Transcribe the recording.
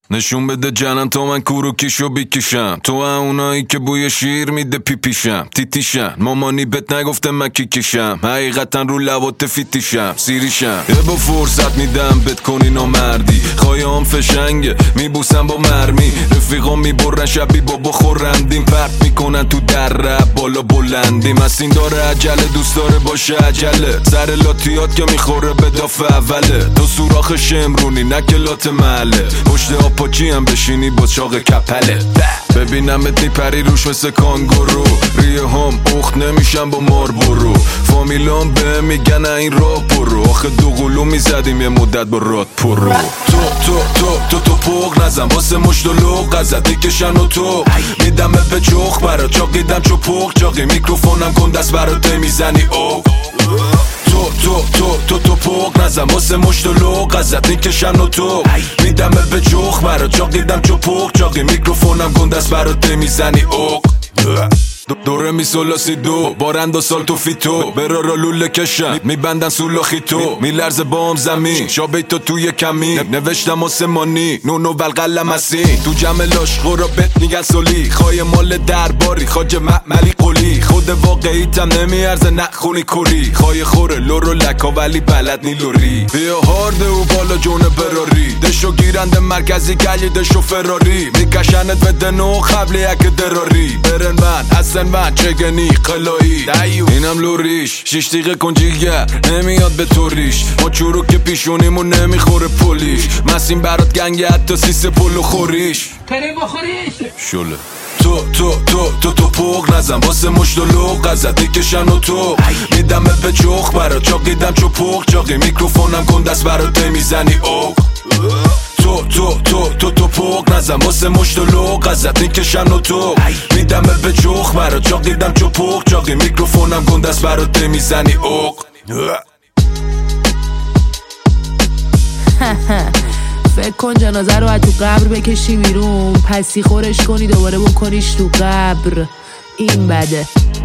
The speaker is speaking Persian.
نشون بده جنم تا من کوروکیشو بیکشم، تو اونایی که بوی شیر میده پیپیشم، تیتیشم مامانی بهت نگفته من کیکشم، حقیقتا رو لبات فیتیشم سیریشم، یه با فرصت میدم بهت کنی نامردی، خواهیام فشنگه میبوسم با مرمی، رفیقام میبرن شبی بابا خورندیم، پرت میکنن تو در رب بالا بلندیم، اسین داره عجله دوست داره باشه عجله، سر لاتیات که میخوره به داف اوله، تو سوراخ شمرونی نکلات محله، پشت آپاچی هم بشینی با چاق کپله، ببینمت میپری روش مثل کانگورو، ریه هم اخت نمیشم با ماربورو، فامیلام به میگن این راه برو، آخه دو قلو میزدیم یه مدت با راد پرو، تو پوق نزن واسه مشت و لوق ازت میکشن و تو میدمت به چخ برا چاقیدم چو پوق چاقی، میکروفونم کن دست برات میزنی او تو پوق نزن واسه مشت و لوق ازت میکشن و تو میدمت به چخ برا چاقیدم چو پوق چاقی، میکروفونم کن دست برات میزنی او دوره می سولاسی دو بارند و سال تو فیتو برا را لوله کشن میبندن سولاخی تو میلرز بام زمین شابه تو توی کمی نوشتم آسمانی نونو والقلم هستی تو جمع لاشقو را بهت میگن سولی خواهی مال درباری خاج معملی قولی خود واقعیتم نمیارزه نخونی کوری خواهی خوره لورو لکا ولی بلد نی لوری بیا هارده و بالا جون براری دشو گیرنده مرکزی گلی دشو فراری میکشنت به دنو خبلی اک دراری برن من اصلا من چگنی قلایی اینم لوریش 6 دقیقه کنجیگر نمیاد به توریش ما چورو که پیشونیمون نمیخوره پولیش مسیم برات گنگه حتی سیس پولو خوریش کریم بخوریش شله تو پوق نزن واسه مشت و لوق ازت میکشن و تو میدمت به چخ برات چاقیدم چو پوق چاقی میکروفونم کن دست برات میزنی اوق تو پوق نزن واسه مشت و لوق ازت میکشن و تو میدمت به چخ برات چاقیدم چو پوق چاقی میکروفونم کن دست برات میزنی اوق فکر کن جنازه رو از تو قبر بکشی بیرون پسی خورش کنی دوباره بکنیش تو قبر این بده